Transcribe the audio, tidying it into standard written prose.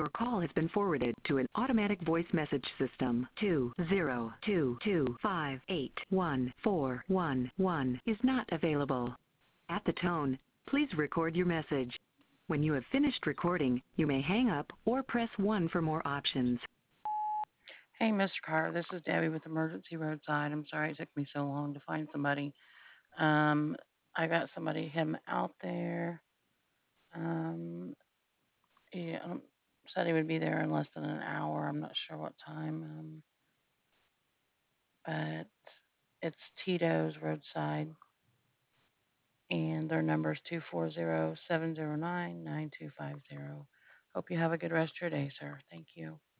Your call has been forwarded to an automatic voice message system. 20225814111 is not available. At the tone, please record your message. When you have finished recording, you may hang up or press 1 for more options. Hey, Mr. Carter, this is Debbie with Emergency Roadside. I'm sorry it took me so long to find somebody. Um, I got him out there. Um, he said he would be there in less than an hour. I'm not sure what time, but it's Tito's Roadside, and their number is 240-709-9250. Hope you have a good rest of your day, sir. Thank you.